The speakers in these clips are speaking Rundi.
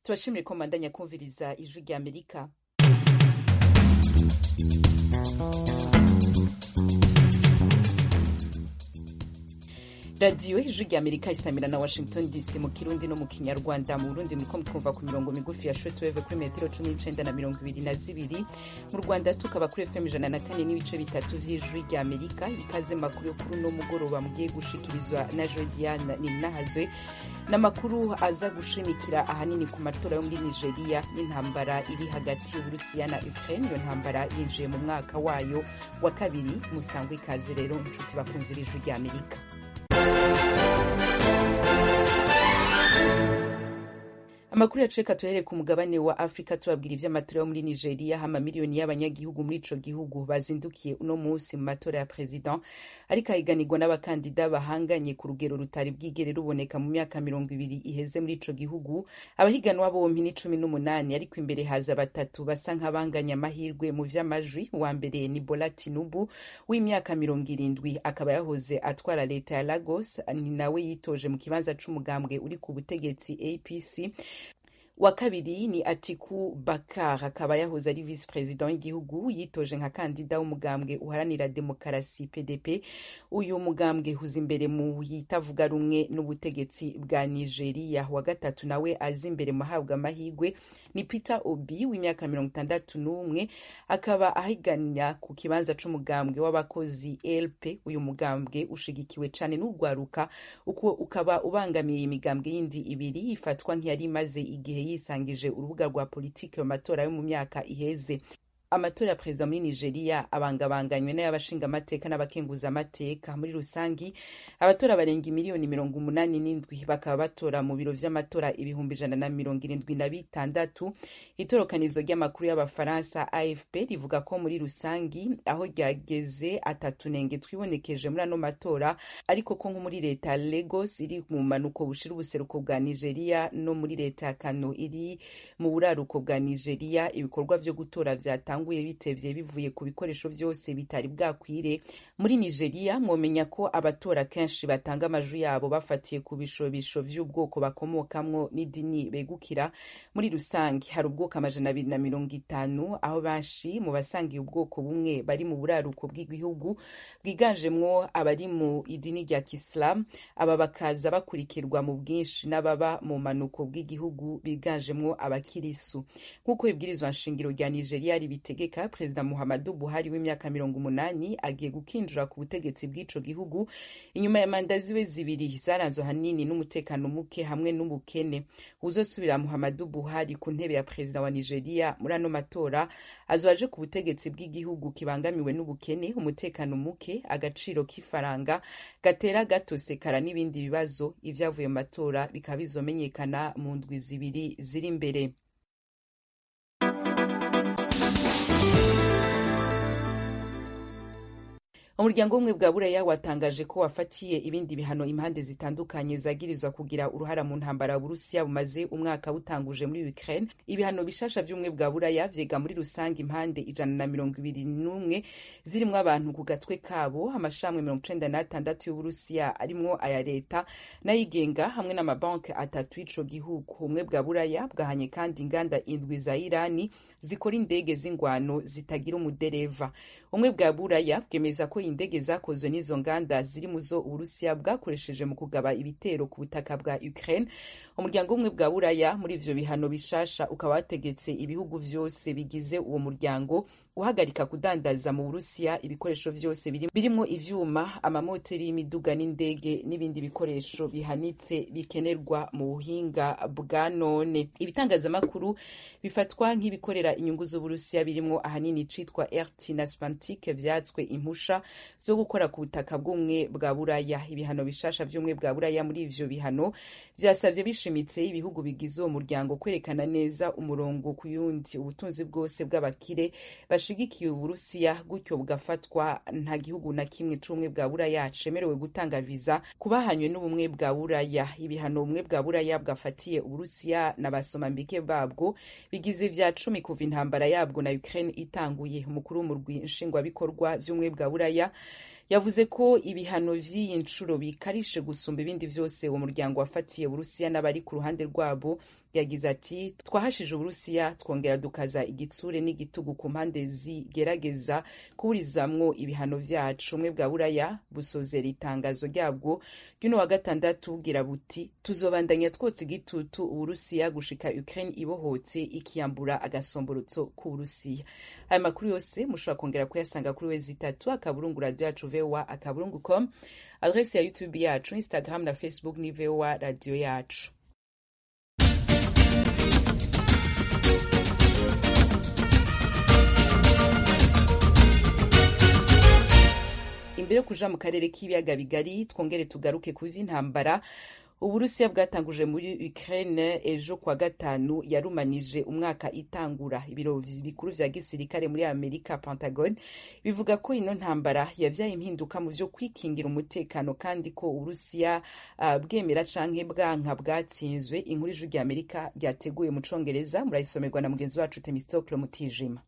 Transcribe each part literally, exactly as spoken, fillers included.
tubashimire ko mandanya kumviriza ijwi rya Amerika. Radio ijwi rya Amerika isamira na Washington D C mu Kirundi no mu Kinyarwanda. Mu Burundi muriko mutwumva ku mirongo migufi ya shortwave kuri metero cumi n'icenda na mirongo ibiri na zibiri. Mu Rwanda tukaba kuri F M ijana na kane n'ibice bitatu vy'ijwi rya Amerika. Ikaze makuru yo kuri no mugoroba mugiye gushikirizwa na Jodiane Ninahazwe. N'amakuru aza gushimikira ahanini ku matora yo muri Nigeria n'intambara iri hagati y'Uburusiya na Ukraine. Iyo ntambara yinjiye mu mwaka wayo wa kabiri. Musangwe ikaze rero inshuti bakunze ijwi rya Amerika. Amakuru yaceka tuhere ku mugabane wa Afrika tubabwira ivy'amatora yo muri Nigeria. Hama miliyoni y'abanyagihugu muri ico gihugu bazindukiye uno munsi mu matora ya president, ariko ahiganirwa n'abakandida bahanganye ku rugero rutari bwigere ruboneka mu myaka mirongo ibiri iheze muri ico gihugu. Abahiganwa bompi ni cumi n'umunani, ariko imbere haza batatu basa nk'abanganya amahirwe mu vy'amajwi. Uwa mbere ni Bola Tinubu w'imyaka mirongo irindwi, akaba yahoze atwara leta ya Lagos, ni nawe yitoje mu kibanza c'umugambwe uri ku butegetsi A P C. Wa kabiri ni Atiku Bakar, akaba yahoze ari vice president y'igihugu, yitoje nka kandida w'umugambwe uharanira demokarasi P D P. Uyu mugambwe huza imbere mu yitavuga rumwe n'ubutegetsi bwa Nigeria. Wa gatatu nawe azi imbere mahabwa amahigwe ni Peter Obi w'imyaka mirongo itandatu n'umwe, akaba ahiganya ku kibanza c'umugambwe w'abakozi L P. Uyu mugambwe ushigikiwe cane n'ugwaruka, uko ukaba ubangamiye imigambwe yindi ibiri ifatwa nk'iyari imaze igihe yisangije urubuga rwa politike mu matora yo mu myaka iheze. Amatora ya perezida muri Nigeria abangabanganywe n'ay'abashinga amateka n'abakenguza amateka. Muri rusangi abatora barenga miliyoni mirongo umunani n'indwi, bakaba batora mu biro vy'amatora ibihumbi ijana na mirongo irindwi na bitandatu. Itorokanizo ry'amakuru y'abafaransa A F P rivuga ko muri rusangi aho ryageze atatu nenge twibonekeje muri ano matora, ariko ko nko muri leta Lagos iri mu manuko bushira ubuseruko bwa Nigeria no muri leta ya Kano iri mu buraruko bwa Nigeria ibikorwa vyo gutora vyata nguye bitevye bivuye ku bikoresho vyose bitari bwakwire. Muri Nigeria mwomenya ko abatora kenshi batanga amajwi yabo bafatiye ku bishobisho vy'ubwoko bakomokamwo n'idini begukira. Muri rusangi hari ubwoko amajana abiri na mirongo itanu, aho bashi mu basangiye ubwoko bumwe bari mu buraruko bw'igihugu bwiganjemwo abari mu idini rya Islam. Aba bakaza bakurikirwa mu bwinshi n'ababa mu manuko bw'igihugu biganjemwo abakirisu. Nk'uko ibwirizwa nshingiro rya Nigeria ribite tegeka, Perezida Muhammadu Buhari w'imyaka mirongo umunani agiye gukinjura ku butegetsi bw'ico gihugu inyuma ya manda ziwe zibiri zaranzwe hanini n'umutekano muke hamwe n'ubukene. Uzosubira Muhammadu Buhari ku ntebe ya perezida wa Nigeria muri ano matora azoaje ku butegetsi bw'igihugu kibangamiwe n'ubukene, umutekano muke, agaciro k'ifaranga gatera gatosekara n'ibindi bibazo. Ivyavuye mu matora bikaba bizomenyekana mu ndwi zibiri ziri imbere. Umuryango umwe bwa Buraya watangaje ko wafatiye ibindi bihano impande zitandukanye zagirizwa kugira uruhara mu ntambara ya Burusiya bumaze umwaka butanguje muri Ukraine. Ibihano bishasha vy'umwe bwa Buraya vyega muri rusange impande ijana na mirongo ibiri n'umwe zirimwo abantu ku gatwe kabo, amashamwe mirongo icenda n'atandatu y'Uburusiya arimwo aya leta n'ayigenga hamwe n'amabanki atatu y'ico gihugu. Umwe bwa Buraya bwahanye kandi inganda indwi za Irani zikora indege z'ingwano zitagira umudereva. Umwe bwa Buraya bwemeza ko indege zakozwe n'izo nganda ziri muzo Uburusiya bwakoresheje mu kugaba ibitero ku butaka bwa Ukraine. Umuryango umwe bwa Buraya muri ivyo bihano bishasha ukaba wategetse ibihugu vyose bigize uwo muryango guhagarika kudandaza mu Burusiya ibikoresho vyose birimwo ivyuma, amamoteri y'imiduga n'indege n'ibindi bikoresho bihanitse bikenerwa mu buhinga bwa none. Ibitangazamakuru bifatwa nk'ibikorera inyungu z'Uburusiya birimwo ahanini citwa R T na Sputnik vyatswe impusha zo gukora ku butaka bw'umwe bwa Buraya. Ibihano bishasha vy'umwe bwa Buraya muri ivyo bihano vyasavye bishimitse ibihugu bigize uwo muryango kwerekana neza umurongo ku yundi ubutunzi bwose bw'abakire bashigikiye Uburusiya, gutyo bugafatwa nta gihugu na kimwe c'umwe bwa Buraya cemerewe gutanga viza kubahanywe n'ubumwe bwa Buraya. Ibihano ubumwe bwa Buraya bwafatiye Uburusiya na basomambike babwo bigize vya cumi kuva intambara yabwo na Ukraine itanguye. Umukuru w'umurwi nshingwabikorwa vy'umwe bwa Buraya yavuze ko ibihano vy'iyi ncuro bikarishe gusumba ibindi vyose uwo muryango wafatiye Uburusiya n'abari ku ruhande rwabo. Yagize ati twahashije Uburusiya twongera dukaza igitsure n'igitugu ku mpande zigerageza kuburizamwo ibihano vyacu. Umwe bwa Buraya busozera itangazo ryabwo ry'uno wa gatandatu bugira buti tuzobandanya twotsa igitutu Uburusiya gushika Ukraine ibohotse ikiyambura agasomborotso ku Burusiya. Aya makuru yose mushobora kongera kuyasanga kuri wezi itatu akaburungu radio yacu V O A akaburungu com, adresse ya YouTube yacu, Instagram na Facebook ni V O A radio yacu. Imbere yo kuja mu karere k'ibiyaga bigari twongere tugaruke ku vy'intambara Uburusiya bwatanguje muri Ukraine ejo kwa gatanu yarumanije umwaka itangura. Ibiro bikuru vya gisirikare muri Amerika Pentagon bivuga ko ino ntambara yavyaye impinduka mu vyo kwikingira umutekano kandi ko Uburusiya uh, bwemera canke bwanka bwatsinzwe. Inkuru y'ijwi rya Amerika ryateguye mu Congereza murayisomerwa na mugenzi wacu Temistokle Mutijima.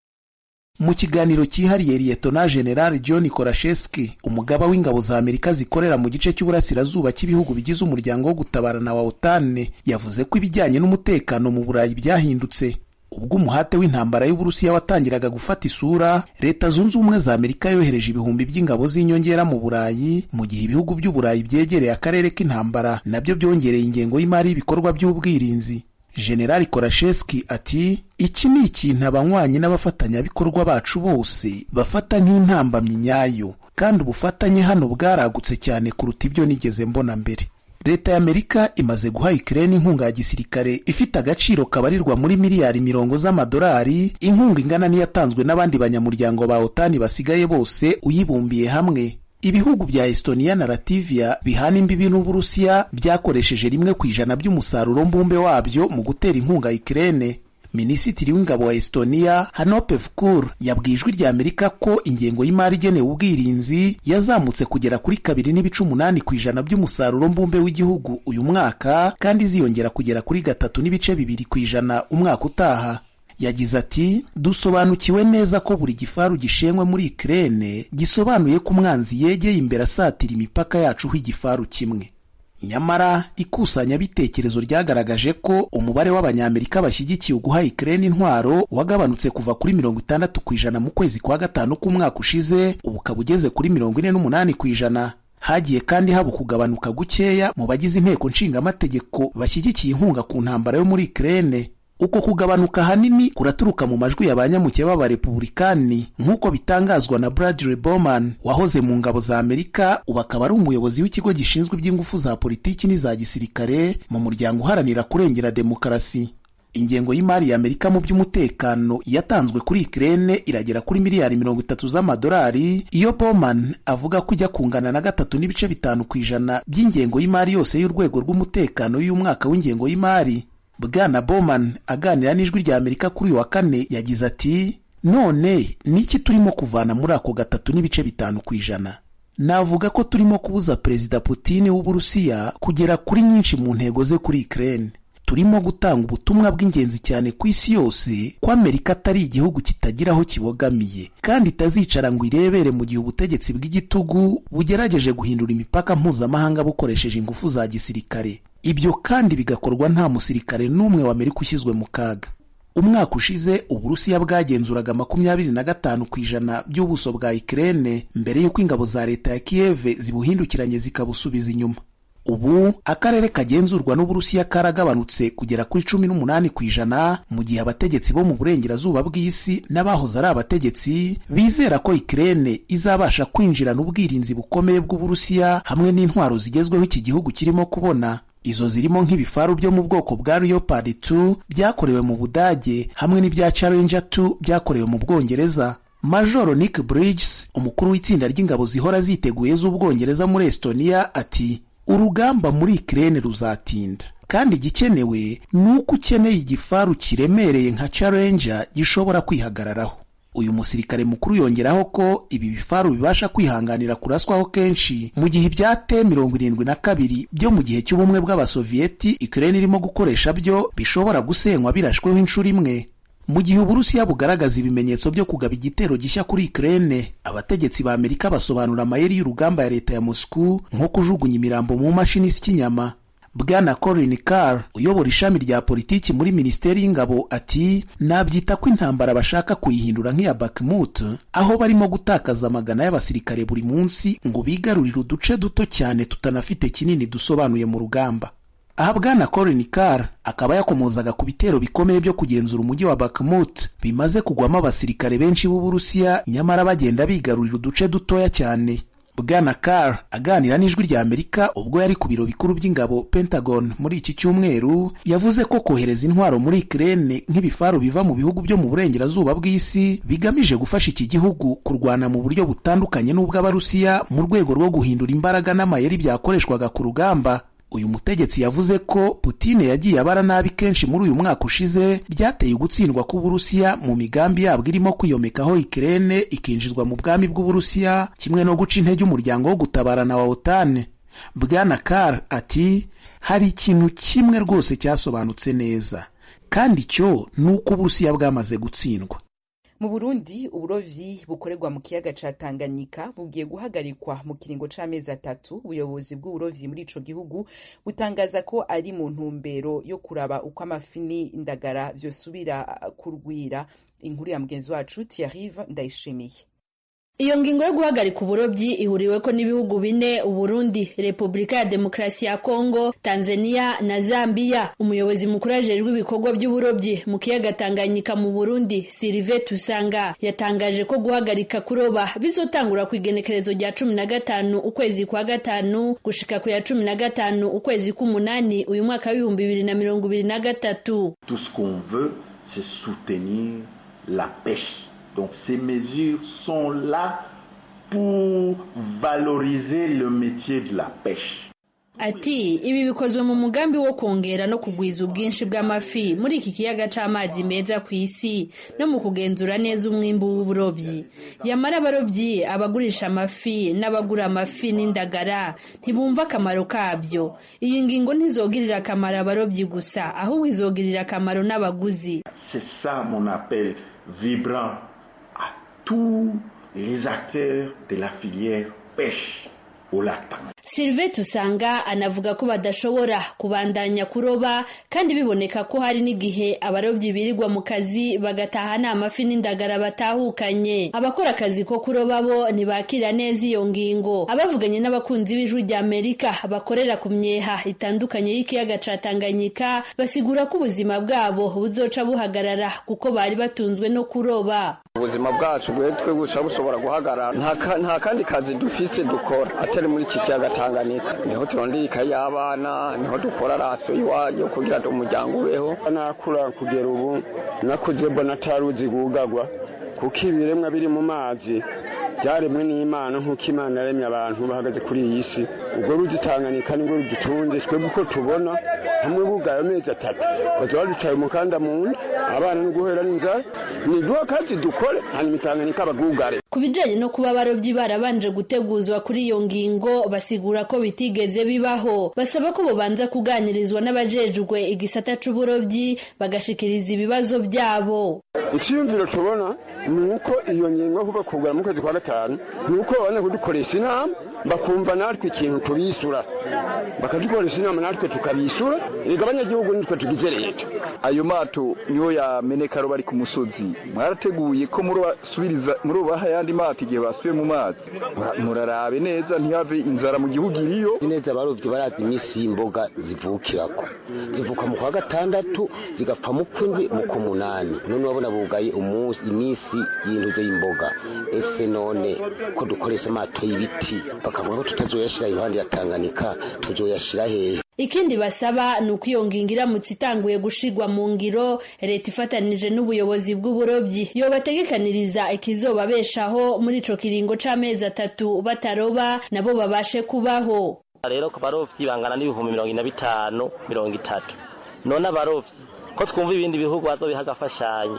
Mu kiganiro cyihariye Liyetona General John Korashevsky, umugaba w'ingabo za Amerika zikorera mu gice cy'uburasirazuba cy'ibihugu bigize umuryango wo gutabarana wa OTAN, yavuze ko ibijyanye n'umutekano mu Burayi byahindutse. Ubwo umuhate w'intambara y'Uburusiya watangiraga gufata isura, Leta Zunze Ubumwe za Amerika yohereje ibihumbi by'ingabo z'inyongera mu Burayi, mu gihe ibihugu by'Uburayi byegereye akarere k'intambara nabyo byongereye ingengo y'imari y'ibikorwa by'ubwirinzi. General Korashevsky ati iki ni ikintu abanywanyi n'abafatanyabikorwa bacu bose bafata nk'intambamyi nyayo, kandi ubufatanye hano bwaragutse cyane kuruta ibyo nigeze mbona mbere. Leta ya Amerika imaze guha Ukraine inkunga ya gisirikare ifite agaciro kabarirwa muri miliyari mirongo z'amadolari, inkunga ingana n'iyatanzwe n'abandi banyamuryango ba OTAN basigaye bose uyibumbiye hamwe. Ibihugu bya Estonia na Latvia bihana imbibi n'Uburusiya byakoresheje rimwe ku ijana by'umusaruro mbumbe wabyo mu gutera inkunga Ukraine. Minisitiri w'ingabo wa Estonia Hanope Vkur yabwiye ijwi rya Amerika ko ingengo y'imari igenewe ubwirinzi yazamutse kugera kuri kabiri n'ibice umunani ku ijana by'umusaruro mbumbe w'igihugu uyu mwaka, kandi ziyongera kugera kuri gatatu n'ibice bibiri ku ijana umwaka utaha. Yagize ati dusobanukiwe neza ko buri gifaru gishenywe muri Ukraine gisobanuye ko umwanzi yegeye imbere asatira imipaka yacu h'igifaru kimwe. Nyamara ikusanya bitekerezo ryagaragaje ko umubare w'abanyamerika bashyigikiye uguha Ukraine intwaro wagabanutse kuva kuri mirongo itandatu ku ijana mu kwezi kwa gatanu k'umwaka ushize, ubu ukaba ugeze kuri mirongo ine n'umunani ku ijana. Hagiye kandi haba kugabanuka gukeya mu bagize inteko nshingamategeko bashyigikiye inkunga ku ntambara yo muri Ukraine. Uko kugabanuka hanini kuraturuka mu majwi y'abanyamuke b'abarepublikani nk'uko bitangazwa na Bradley Bowman wahoze mu ngabo za Amerika, ubu akaba ari umuyobozi w'ikigo gishinzwe iby'ingufu za politiki n'iza gisirikare mu muryango uharanira kurengera demokarasi. Ingengo y'imari ya Amerika mu by'umutekano yatanzwe kuri Ukraine iragera kuri miliyari mirongo itatu z'amadolari, iyo Bowman avuga ko ijya kungana na gatatu n'ibice bitanu ku ijana by'ingengo y'imari yose y'urwego rw'umutekano y'umwaka w'ingengo y'imari. Bwana Bowman aganira n'ijwi rya Amerika kuri uyu wa kane yagize ati none niki turimo kuvana muri ako gatatu n'ibice bitanu ku ijana? Navuga ko turimo kubuza Perezida Putin w'Uburusiya kugera kuri nyinshi mu ntego ze kuri Ukraine. Turimo gutanga ubutumwa bw'ingenzi cyane ku isi yose ko Amerika atari igihugu kitagira aho kibogamiye kandi itazicara ngo irebere mu gihe ubutegetsi bw'igitugu bugerageje guhindura imipaka mpuzamahanga bukoresheje ingufu za gisirikare. Ibyo kandi bigakorwa nta musirikare n'umwe wa Amerika ushyizwe mu kaga. Umwaka ushize Uburusiya bwagenzuraga makumyabiri na gatanu ku ijana by'ubuso bwa Ukraine mbere y'uko ingabo za leta ya Kiev zibuhindukiranye zikabusubiza inyuma. Ubu akarere kagenzurwa n'Uburusiya karagabanutse kugera kuri cumi n'umunani ku ijana, mu gihe abategetsi bo mu burengerazuba bw'isi n'abahoze ari abategetsi bizera ko Ukraine izabasha kwinjirana ubwirinzi bukomeye bw'Uburusiya hamwe n'intwaro zigezweho iki gihugu kirimo kubona. Izo zirimo nk'ibifaru byo mu bwoko bwa Leopard two byakorewe mu Budage hamwe n'ibya Challenger two byakorewe mu Bwongereza. Major Nick Bridges, umukuru w'itsinda ry'ingabo zihora ziteguye z'Ubwongereza muri Estonia, ati urugamba muri Ukraine ruzatinda, kandi igikenewe nuko ukeneye igifaru kiremereye nka Challenger gishobora kwihagararaho. Uyu musirikare mukuru yongeraho ko ibi bifaru bibasha kwihanganira kuraswaho kenshi mu gihe ibya T mirongo irindwi na kabiri byo mu gihe cy'ubumwe bw'Abasovieti Ukraine irimo gukoresha byo bishobora gusenywa birashweho inshuro imwe. Mu gihe Uburusiya bugaragaza ibimenyetso byo kugaba igitero gishya kuri Ukraine, abategetsi ba Amerika basobanura amayeri y'urugamba ya leta ya Moscow nko kujugunya imirambo mu mashini z'ikinyama. Bwana Colin Carr uyobora ishami rya politiki muri Minisiteri y'Ingabo ati nabyita ko intambara bashaka kuyihindura nk'iya Bakhmut, aho barimo gutakaza amagana y'abasirikare buri munsi ngo bigarurire uduce duto cyane tutanafite kinini dusobanuye mu rugamba. Aha Bwana Colin Carr akaba yakomozaga ku bitero bikomeye byo kugenzura umujyi wa Bakhmut bimaze kugwamo abasirikare benshi b'Uburusiya nyamara bagenda bigarurira uduce dutoya cyane. Bwana Carr aganira n'ijwi rya Amerika ubwo yari ku biro bikuru by'ingabo Pentagon muri iki cyumweru, yavuze ko kohereza intwaro muri Ukraine nk'ibifaru biva mu bihugu byo mu burengerazuba bw'isi bigamije gufasha iki gihugu kurwana mu buryo butandukanye n'ubw'Abarusiya mu rwego rwo guhindura imbaraga n'amayeri byakoreshwaga ku rugamba. Uyu mutegetsi yavuze ko Putin yagiye abara nabi kenshi muri uyu mwaka ushize byateye ugutsindwa k'Uburusiya mu migambi yabwo irimo kwiyomekaho Ukraine ikinjizwa mu bwami bw'Uburusiya, kimwe no guca intege umuryango wo gutabarana wa OTAN. Bwana Carr ati hari ikintu kimwe rwose cyasobanutse neza, kandi cyo nuko Uburusiya bwamaze gutsindwa. Mu Burundi uburovyi bukorerwa mu kiyaga ca Tanganyika bugiye guhagarikwa mu kiringo c'amezi atatu. Ubuyobozi bw'uburovyi muri ico gihugu butangaza ko ari mu ntumbero yo kuraba uko amafi n'indagara vyosubira kurwira. Inkuru ya mugenzi wacu Thierry Ndayishimiye. Iyo ngingo yo guhagarika uburovyi ihuriweko n'ibihugu bine: Uburundi, Republika ya Demokarasi ya Kongo, Tanzania na Zambia. Umuyobozi mukuru ajejwe ibikorwa by'uburovyi mu kiyaga Tanganyika mu Burundi, Sylvain Tusanga, yatangaje ko guhagarika kuroba bizotangura ku igenekerezo rya cumi na gatanu ukwezi kwa gatanu gushika ku ya cumi na gatanu ukwezi k'umunani uyu mwaka w'ibihumbi bibiri na mirongo ibiri na gatatu. Tout ce qu'on veut, c'est soutenir la pêche. Donc ces mesures sont là pour valoriser le métier de la pêche. Ati ibi bikozwe mu mugambi wo kongera no kugwiza ubwinshi bw'amafi muri iki kiyaga c'amazi meza ku isi no mu kugenzura neza umwimbu w'uburovyi. Yamara abarovyi, abagurisha amafi n'abagura amafi n'indagara ntibumva akamaro kabyo. Iyi ngingo ntizogirira akamaro abarovyi gusa, ahubwo izogirira akamaro n'abaguzi. C'est ça mon appel vibrant à tous les acteurs de la filière pêche au lac Tanganyika. Sylvain Tusanga anavuga ko badashobora kubandanya kuroba kandi biboneka ko hari n'igihe abarovyi birirwa mu kazi bagataha nta mafi n'indagara batahukanye. Abakora akazi ko kuroba bo ntibakira neza iyo ngingo. Abavuganye n'abakunzi b'ijwi rya Amerika bakorera ku myeha itandukanye y'ikiyaga ca Tanganyika basigura ko ubuzima bwabo buzoca buhagarara kuko bari batunzwe no kuroba. Ubuzima bwacu bwetwe guca bushobora guhagarara, nta kandi kazi dufise dukora atari muri iki kiyaga Tanganyika. Niho turondera ikaye y'abana, niho dukora raso iwayo kugira ngo umuryango ubeho. Nakura kugera ubu nakuze mbona ataruzi gugagwa kuko ibiremwa biri mu mazi byaremwe n'Imana nk'uko Imana yaremye abantu bahagaze kuri iyi si. Ubwo ruzi Tanganyika nibwo rudutunze, twebwe uko tubona hamwe bugaye amezi atatu baza baducaye umukanda mu nda, abana no guhera n'inzara. Ni duha kazi dukore hanyuma Tanganyika bagugare. Ku bijanye no kuba abarovyi barabanje guteguzwa kuri iyo ngingo basigura ko bitigeze bibaho. Basaba ko bobanza kuganirizwa n'abajejwe igisata c'uburovyi bagashikiriza ibibazo byabo. Icyumviro tubona nuko iyo ngingo kuba kugura mu kwezi kwa gatanu nuko babana kudukoresha inama bakumva natwe ikintu tubisura, bakadukoresha inama natwe tukabisura, igabanya gihugu nitwe tugize leta. Ayo mato niyo yameneka bari ku musozi, mwarateguye ko muri basubiriza muri baha yandi mato igihe basubiye mu mazi, murarabe neza ntihave inzara mu gihugu iriyo neza. Abarovyi barazi imisi y'imboga zivukirako, zivuka mu kwa gatandatu zigapfa mu kwindwi mu kumunani. None wabona bugaye umunsi imisi y'intuze y'imboga. Ese none ko dukoresha amato y'ibiti bakavuga ko tutazoyashira iruhande ya Tanganyika, tuzoyashira hehe? Ikindi basaba nuko iyo ngingo iramutse itanguye gushigwa mu ngiro, leta ifatanije n'ubuyobozi bw'uburovyi yo bategekaniriza ikizobabeshaho muri ico kiringo c'amezi atatu bataroba nabo babashe kubaho. Rero ku barovyi bangana n'ibihumbi mirongo ine na bitanu mirongo itatu. None abarovyi ko twumva ibindi bihugu bazobiha agafashanyo,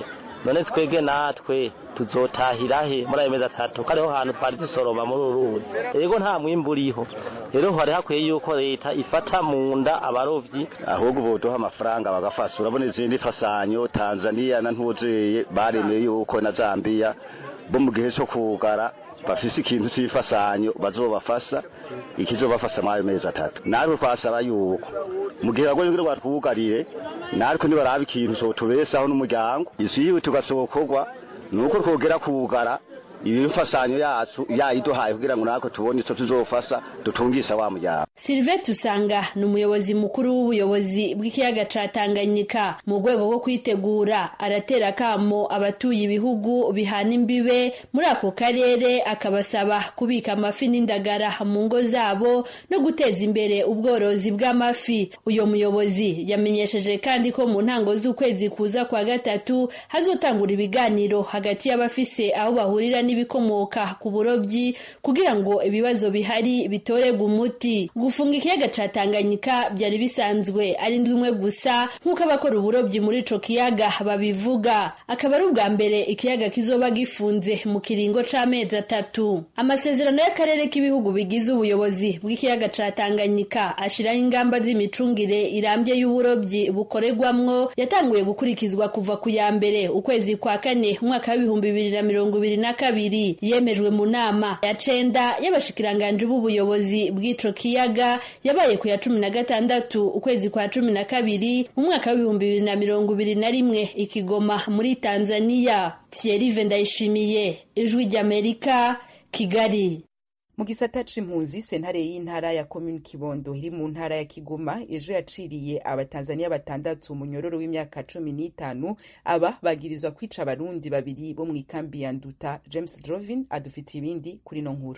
none twege natwe tuzotahirahe muri ayo mezi atatu kariho hantu twari dusoroma muri uruzi yego nta mwimbu uriho rero hari hakwiye yuko leta ifata mu nda abarovyi ahubwo boduha amafaranga bagafasha urabona izindi fasanyo Tanzania na ntuzeye baremeye yuko na Zambia bo mu gihe cyo kugara bafise ikintu cy'ifasanyo bazobafasha ikizobafasha mayo mezi atatu narwo twasaba yuko mu gihe bagwe ngire batwugarire nariko nibaraba ikintu cyo tubesaho n'umuryango isi yiwe tugasokorwa nuko twogera kugara ibifasanyo yacu yayiduhaye kugira ngo nako tubone ico tuzofasha dutungisha wa mujyabo. Sylvain Tusanga ni umuyobozi mukuru w'ubuyobozi bw'ikiyaga ca Tanganyika mu rwego rwo kwitegura aratera kamo abatuye ibihugu bihana imbibe muri ako karere akabasaba kubika amafi n'indagara mu ngo zabo no guteza imbere ubworozi bw'amafi. Uyo muyobozi yamenyesheje kandi ko mu ntango z'ukwezi kuza kwa gatatu hazotangura ibiganiro hagati y'abafise aho bahurira ibikomoka ku burobyi kugira ngo ibibazo bihari bitorerwe umuti. Gufunga ikiyaga ca Tanganyika byari bisanzwe ari ndwimwe gusa nk'uko abakora uburobyi muri ico kiyaga babivuga, akaba ari ubwa mbere ikiyaga kizoba gifunze mu kiringo c'amezi atatu. Amasezerano y'akarere k'ibihugu bigize ubuyobozi bw'ikiyaga ca Tanganyika ashiraho ingamba z'imicungire irambye y'uburobyi bukorerwamwo yatanguye gukurikizwa kuva ku ya mbere ukwezi kwa kane umwaka w'ibihumbi bibiri na mirongo ibiri na kabiri, yemejwe mu nama ya cenda y'abashikiranganje b'ubuyobozi bw'ico kiyaga yabaye ku ya cumi na gatandatu ukwezi kwa cumi na kabiri mu mwaka w'ibihumbi bibiri na mirongo ibiri na rimwe i Kigoma muri Tanzania. Thierry Vendayishimiye, Ijwi ry'Amerika, Kigali. Mu gisata c'impunzi sentare y'intara ya commune Kibondo iri mu ntara ya Kigoma ejo yaciriye abatanzania batandatu mu nyororo w'imyaka cumi n'itanu aba bagirizwa kwica abarundi babiri bo mu ikambi ya Nduta. James Drovin adufitiye ibindi kuri no nkuru.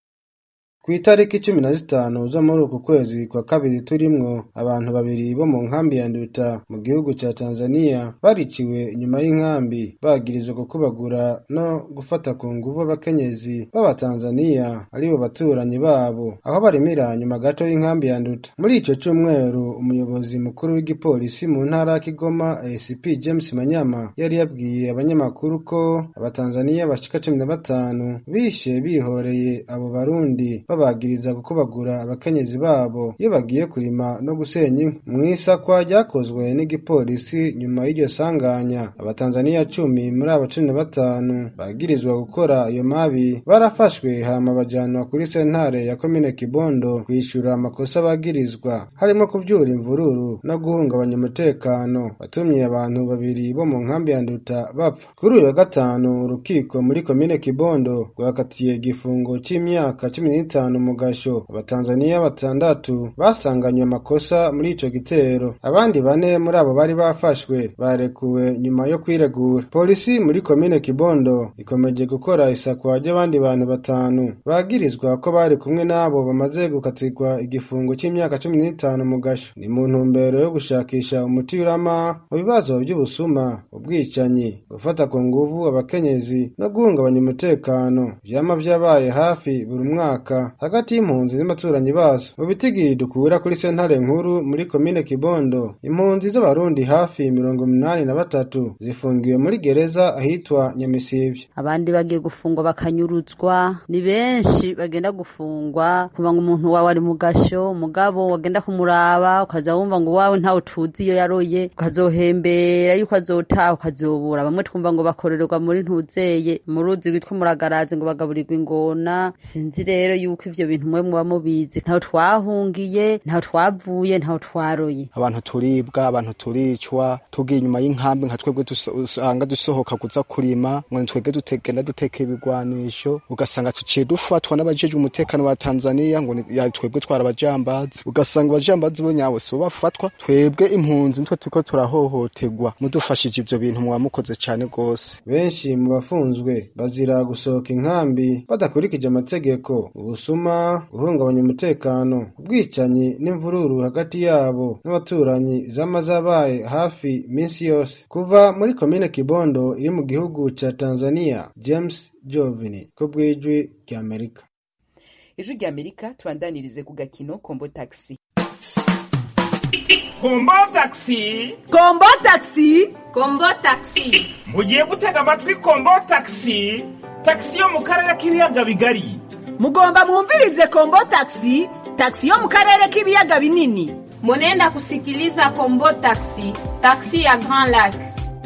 Ku itariki cumi na zitanu zo muri uku kwezi kwa kabiri turimwo abantu babiri bo mu nkambi ya Nduta mu gihugu ca Tanzania bariciwe inyuma y'inkambi bagirizwa gukubagura no gufata ku nguvu abakenyezi b'Abatanzania aribo baturanyi babo aho barimira nyuma gato y'inkambi ya Nduta. Muri ico cyumweru umuyobozi mukuru w'igipolisi mu ntara ya Kigoma A C P James Manyama yari yabwiye abanyamakuru ko Abatanzania bashika cumi na batanu bishe bihoreye abo Barundi babagiriza gukubagura abakenyezi babo iyo bagiye kurima no gusenya. Mwisakwa ryakozwe n'igipolisi nyuma y'iryo sanganya Abatanzania cumi muri abo cumi na batanu bagirizwa gukora iyo mabi barafashwe hama bajanwa kuri sentare ya komine Kibondo kwishura amakosa bagirizwa harimo kuvyura imvururu no guhungabanya umutekano batumye abantu babiri bo mu nkambi ya Nduta bapfa. Kuri uyu wa gatanu urukiko muri komine Kibondo rwakatiye igifungo c'imyaka cumi n'itanu mu gasho Abatanzania batandatu basanganywe amakosa muri ico gitero. Abandi bane muri abo bari bafashwe barekuwe nyuma yo kwiregura. Polisi muri komine Kibondo ikomeje gukora isakwa ry'abandi bantu batanu bagirizwa ko bari kumwe nabo bamaze gukatirwa igifungo c'imyaka cumi n'itanu mu gasho. Ni mu ntumbero yo gushakisha umuti urama mu bibazo by'ubusuma, ubwicanyi, gufata ku nguvu abakenyezi no guhungabanya umutekano vyama vyabaye hafi buri mwaka hagati y'impunzi n'abaturanyi bazo. Mu bitigiri dukura kuri sentare nkuru muri komine Kibondo impunzi z'abarundi hafi mirongo umunani na batatu zifungiwe muri gereza ahitwa Nyamisibye. Abandi bagiye gufungwa bakanyuruzwa, ni benshi bagenda gufungwa kuba ngo umuntu wawe ari mu gasho umugabo wagenda kumuraba ukaza wumva ngo wawe ntawe tuzi iyo yaroye ukazohembera yuko azotaha ukazobura. Bamwe twumva ngo bakorerwa muri ntuzeye mu ruzi rwitwa Muragarazi ngo bagaburirwa ingona. Sinzi rero yuko ivyo bintu mwe muba mubizi. Ntaho twahungiye, ntaho twavuye, ntaho twaroye. Abantu turibwa, abantu turicwa, tugiye inyuma y'inkambi nka twebwe dusanga dusohoka kuza kurima ngo twebwe dutegenda duteka ibigwanisho ugasanga tuciye dufatwa n'abajeje umutekano wa Tanzania ngo ya twebwe twarabajambazi ugasanga abajambazi bo nyabo so bafatwa twebwe impunzi nitwe turiko turahohoterwa. Mudufashije ivyo bintu mwamukoze cyane gose. Benshi mu bafunzwe bazira gusohoka inkambi badakurikije amategeko, ubusuma, guhungabanya umutekano, ubwicanyi n'imvururu hagati yabo n'abaturanyi zama zabaye hafi minsi yose. Kuva muri komine Kibondo iri mu gihugu ca Tanzania, James Jovini ko bw'Ijwi ry'Amerika. Ijwi ry'Amerika tubandanirize ku gakino Kombo Taxi. Kombo taxi. Kombo taxi. Kombo taxi. Mugiye gutega amatwi Kombo taxi. Taxi yo mu karere k'ibiyaga bigari. Mugomba mwumvirize Kombo taxi. Taxi yo mu karere k'ibiyaga binini. Munenda kusikiliza Kombo taxi. Taxi ya Grand Lac.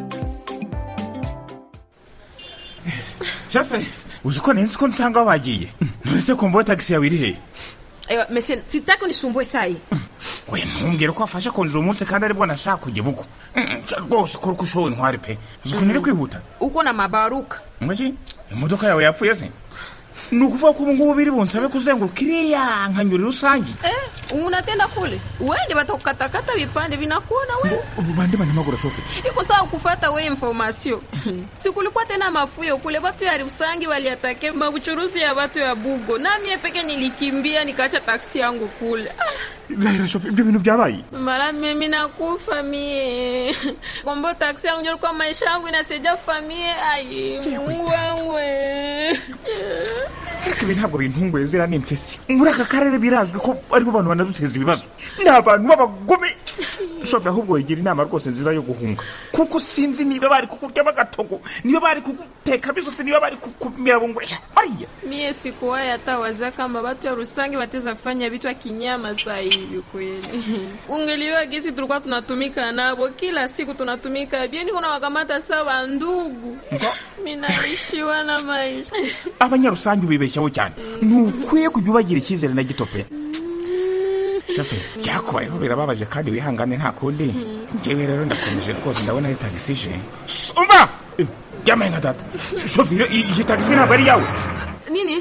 Shafe, uzuko nensi ko nsanga wagiye. Nonese Kombo taxi yawe iri he? Ewa, mese sitako nisumbue sai. We mumbwira ko afasha konjura umunsi kandi ari bwo nashaka kujya buko. Rwose ko kushowe ntwari pe. Uzuko nire kwihuta. Uko na mabaruka. Mwaji, imodoka yawe yapfuye se? Nukuvuga ko ubungubu biri bunsabe kuzenguruka iriya nkanyuri rusangi. Eh, unatenda kule. Uende batakukatakata vipande vinakuona wewe. Ubande bani magura shofe. Iko sawa kufuata wewe information. Sikulikuwa tena mafuyo kule watu ya rusangi waliatake mabuchuruzi ya watu ya Bugo. Na mimi peke nilikimbia nikaacha taksi yangu kule. Laira shofe, ibyo bintu byabaye. Mara mimi nakufa mie. Kombo taksi yangu nilikuwa maisha yangu inasaidia familia ai. Wewe. Kibe ntabwo bintunguye zira n'impyisi. Muri aka karere birazwi ko ari bo bantu banaduteza ibibazo. N'abantu babagome. Shofe ahubwo yigira inama rwose nziza yo guhunga. Kuko sinzi niba bari kukurya bagatogo, niba bari kuguteka biso, niba bari kukumira bungwe. Ariya. Mie sikuwa yatawaza kama watu ya rusangi wateza kufanya vitu kinyama za hivi kweli. Ungeliwa gisi tulikuwa tunatumika nabo kila siku tunatumika. Bieni kuna wakamata sawa ndugu. Mimi naishiwa na maisha. Abanyarusangi bibeshyaho cyane. Nukwiye kujya ubagira ikizere na gitope. Shafe, cyakubayeho birababaje kandi wihangane nta kundi. Ngewe rero ndakomeje rwose ndabona ari taxi je. Umva! Jamaye nka data. Shafe, iyi taxi ntabwo ari yawe. Nini?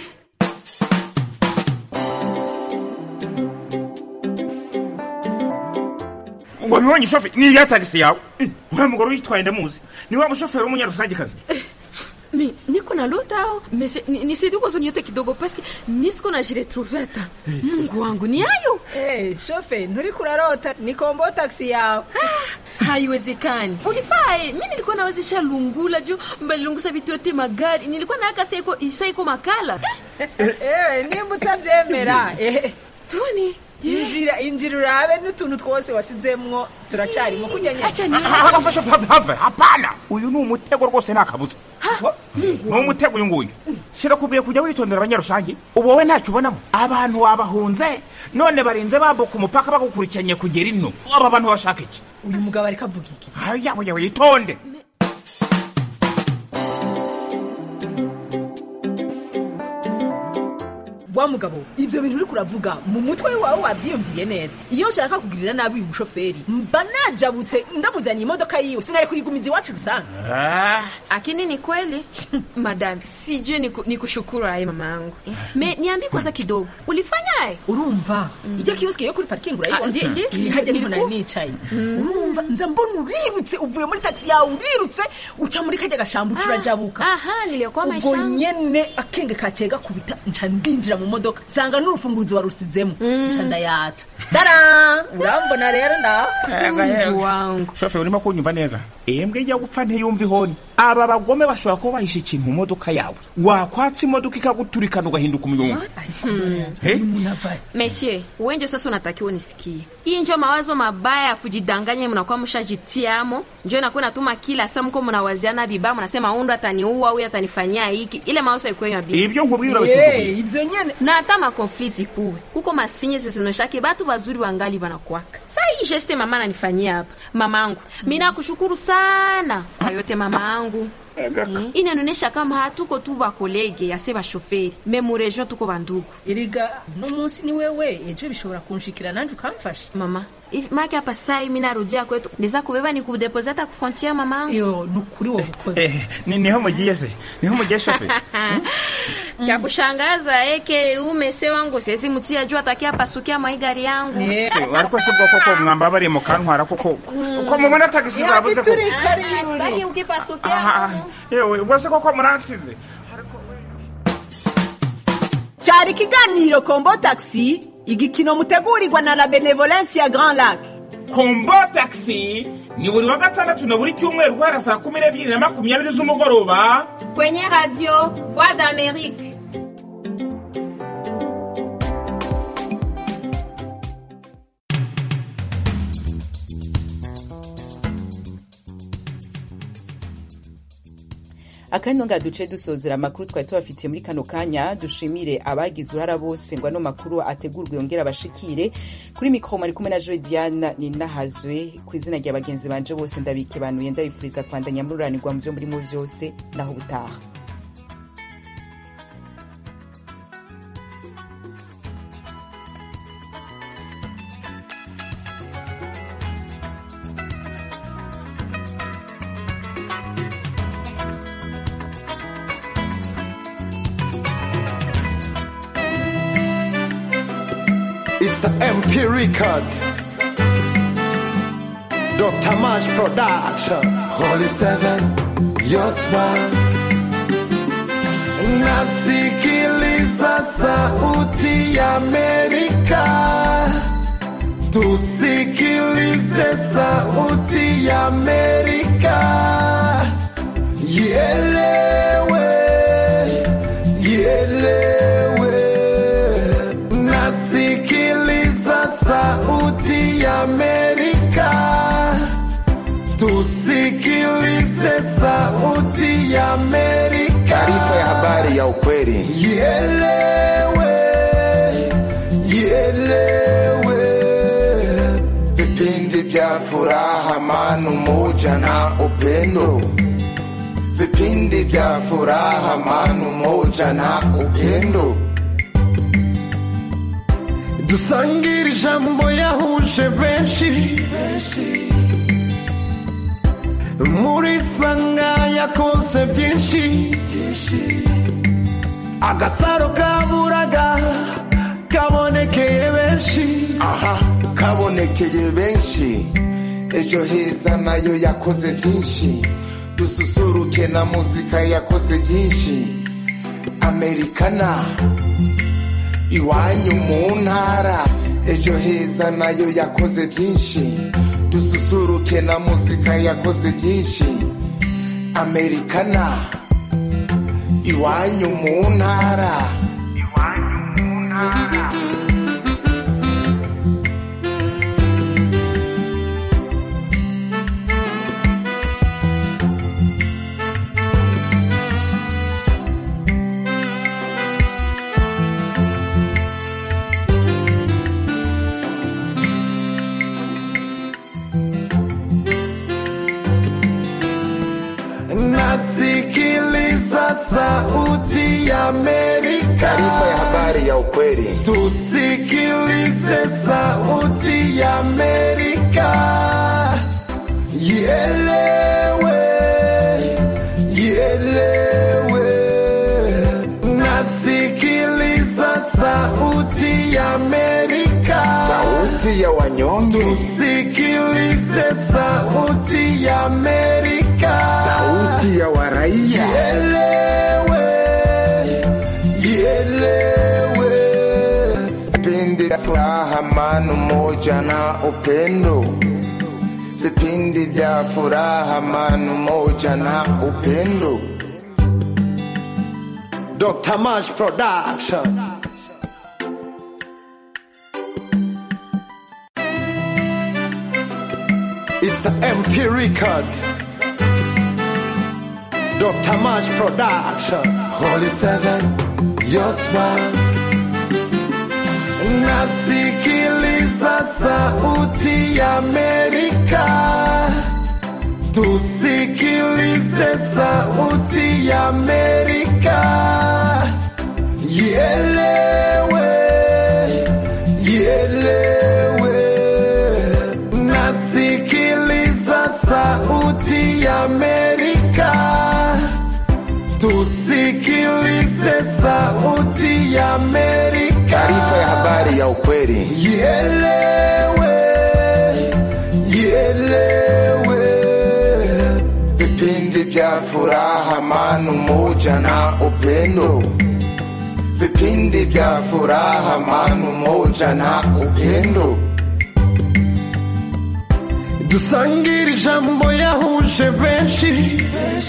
Wabibonye Shafe, ni ya taxi yawe. Uriya mugore uyitwaye ndamuzi. Ni wa mushoferi w'umunyarusangikazi kazi. Mi niko na lota au mais nisaidie kwa zonyote kidogo parce que nisiko na jire trouver ata Mungu wangu ni hayo eh shofe nturi kurarota ni Kombo taxi yao haiwezekani ulifae mimi nilikuwa nawezesha lungula juu mbalungusa vitu yote magari nilikuwa na akasa iko isaiko makala eh nimba utabyemera eh Tony injira injira urabe n'utuntu twose wasizemwo turacyari mu kunyanya acha ni hapana uyu ni umutego rwose nakabuze no umutego uyu nguyu sirakubwiye kujya witondera abanyarusangi ubu wowe ntacyo ubonamo abantu wabahunze none barinze bambuka umupaka bagukurikiranye kugera ino aba bantu bashaka iki uyu mugabo ariko avuga iki yabo yawe yitonde wa mugabo ivyo bintu uri kuravuga mu mutwe wawe wavyiyumviye neza iyo ushaka kugirira nabi uyu mushoferi mba najabutse ndamuzanye imodoka yiwe sinari kuyigumiza iwacu rusanga ah akini ni kweli madam sijue niku, nikushukuru aye mamangu me niambi kwanza kidogo ulifanya aye urumva mm. ijya kioski yo kuri parking urayibona ndi ndi hajya niho nari nicaye urumva nza mbona urirutse uvuye muri taxi yawe urirutse uca muri kajya gashambu turajabuka aha niliyokuwa maisha ubwo nyene akenge kacega kubita nca ndinjira mu modoka sanga n'urufunguzo warusizemo nca yatsa tara urambona rero nda wangu shofe urimo kunyumva neza embwe ijya gupfa ntiyumva ihoni aba bagome bashobora kuba bahisha ikintu mu modoka yawe wakwatsa imodoka ikaguturikana ugahinduka umuyonga eh monsieur wenjo sasa unatakiwa nisikie hii ndio mawazo mabaya kujidanganya mnakuwa mshajitiamo ndio inakuwa natuma kila saa mko mnawaziana bibaya mnasema undo ataniua au atanifanyia hiki ile mawazo iko ya bibi ibyo nkubwira basifuye ibyo nyene na hata ma conflits kuwe kuko masinye zisinoshake batu bazuri wangali banakuaka sasa hii geste mama ananifanyia hapa mamangu mimi nakushukuru sana kwa yote mamangu Eh, inaonesha kama hatuko tu ba kolege ya seba shoferi memu region tuko bandugu iriga no munsi ni wewe ejo bishobora kunshikira nanje ukamfasha mama if maki hapa sai mimi narudia kwetu ndeza kubeba ni kudeposita ku frontière mamangu yo nukuri wo bukoze eh ni niho mugiye se niho mugiye shoferi Kia kushangaza eke umese wangu sisi mutia jua takia pasukia mwa gari yangu eh ariko se bwoko ko mwamba bari mu kantwara koko ko mumana tagisi zabuze ko sitaki ukipasukia yewe ubase koko muransize cyari kiganiro Kombo taxi igikino mutegurirwa na la benevolence ya Grand Lac Kombo taxi ni buri wa gatandatu na buri cyumweru guhera saa kumi n'ebyiri na makumyabiri z'umugoroba kwenye radio Voix d'Amérique. akanya nga duce dusozera amakuru twari tubafitiye muri kano kanya. Dushimire abagize uruhara bose ngo ano makuru ategurwe yongera abashikire. Kuri mikro mari kumwe na Joy Diana Ninahazwe, ku izina rya bagenzi banje bose ndabike banuye ndabifuriza kwandanya mururanirwa mu byo muri mu byose naho butaha. It's an M P record. Doctor Mash Production. Holy Seven, your smile. Nasikiliza sauti ya Amerika. Tusikilize sauti ya Amerika. Ielewe, ielewe. Nasikiliza sauti ya Amerika. Tusikilize sauti ya Amerika. Taarifa ya habari ya ukweli. Ielewe, ielewe. Vipindi vya furaha, amani, umoja na upendo. Vipindi vya furaha, amani, umoja na upendo. Dusangire ijambo yahuje benshi, muri sanga yakonse byinshi, agasaro kaburaga kabonekeye benshi. Aha, kabonekeye benshi. Ejo heza nayo yakoze byinshi. Dususuruke na muzika yakoze byinshi. Americana iwanyu mu ntara. Ejo heza nayo yakoze byinshi. Dususuruke na muzika yakoze byinshi. Americana iwanyu mu ntara. Iwanyu mu ntara. Nasikiliza sauti ya Amerika. Taarifa ya habari ya ukweli. Tusikilize sauti ya Amerika. Ielewe, ielewe. Nasikiliza sauti ya Amerika. Sauti ya wanyonge. Tusikilize sauti ya Amerika. Sauti ya waraia. Ielewe, ielewe. Vipindi vya furaha, amani, umoja na upendo. Vipindi vya furaha, amani, umoja na upendo. Doctor Mash Production. It's an M P record. Doctor Mash Production. Holy Seven, your smile. Nasikiliza sauti ya Amerika. Tusikilize sauti ya Amerika. Ielewe, ielewe. Nasikiliza sauti ya Amerika. Tusikilize sauti ya Amerika. Taarifa ya habari ya ukweli. Ielewe, ielewe. Vipindi vya furaha, amani, umoja na upendo. Vipindi vya furaha, amani, umoja na upendo. Dusangire ijambo yahuje benshi,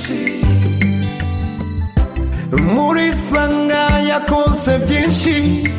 muri sanga yakonse byinshi.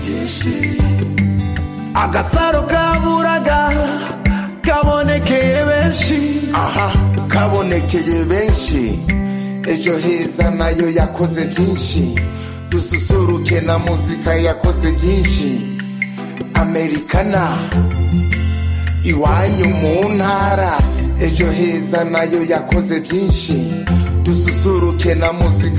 Agasaro kaburaga kabonekeye benshi. Aha, kabonekeye benshi. ejo heza nayo yakoze byinshi dususuruke na muzika yakoze byinshi Americana iwanyu mu ntara ejo heza nayo yakoze byinshi dususuruke na muzika